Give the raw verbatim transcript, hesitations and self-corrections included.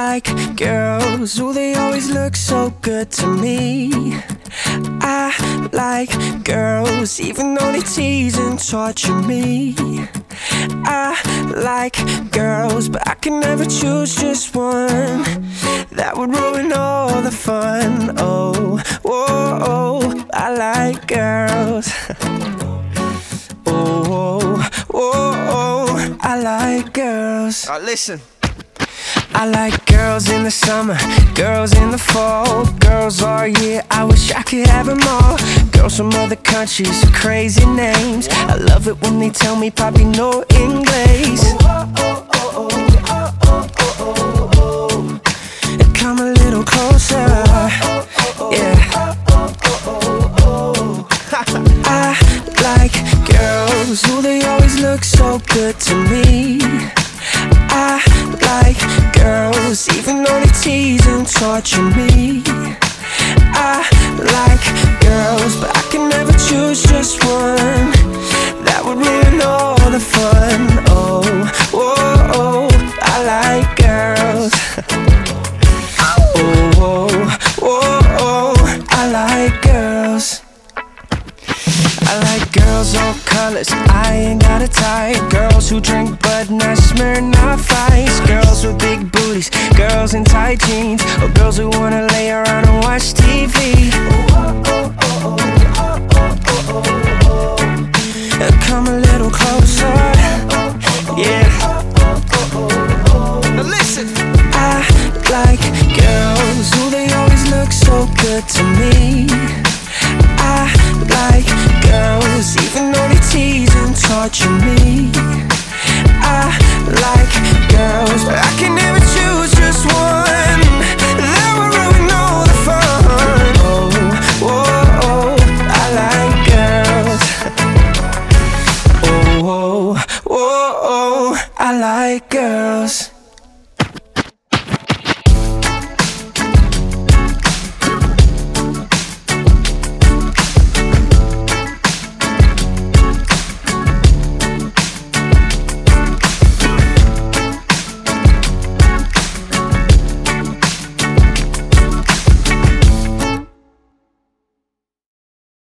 like girls, ooh, they always look so good to me. I like girls, even though they tease and torture me. I like girls, but I can never choose just one. That would ruin all the fun. Oh, whoa, oh, I like girls. Oh, whoa, whoa, I like girls. Alright, listen. I like girls in the summer, girls in the fall, girls all year, I wish I could have them all. Girls from other countries, crazy names, I love it when they tell me papi no English. Come a little closer, yeah. I like girls, ooh, they always look so good to me. I like girls, even though they tease and torture me. I like girls, but I can never choose just one. That would ruin all the fun. Oh, whoa, oh, I like girls. Oh, whoa, whoa, oh, I like girls. I like girls all colors, I ain't got a type. Girls who drink Bud, not Smirnoff Ice. Girls with big booties, girls in tight jeans, or girls who wanna lay around and watch T V. Come a little closer, yeah. Now listen. I like girls, ooh, they always look so good to me. I like girls, even though they tease and torture me. I like girls, but I can never choose just one. That would ruin all the fun. Oh, whoa, oh, I like girls. Oh, whoa, whoa, oh, I like girls.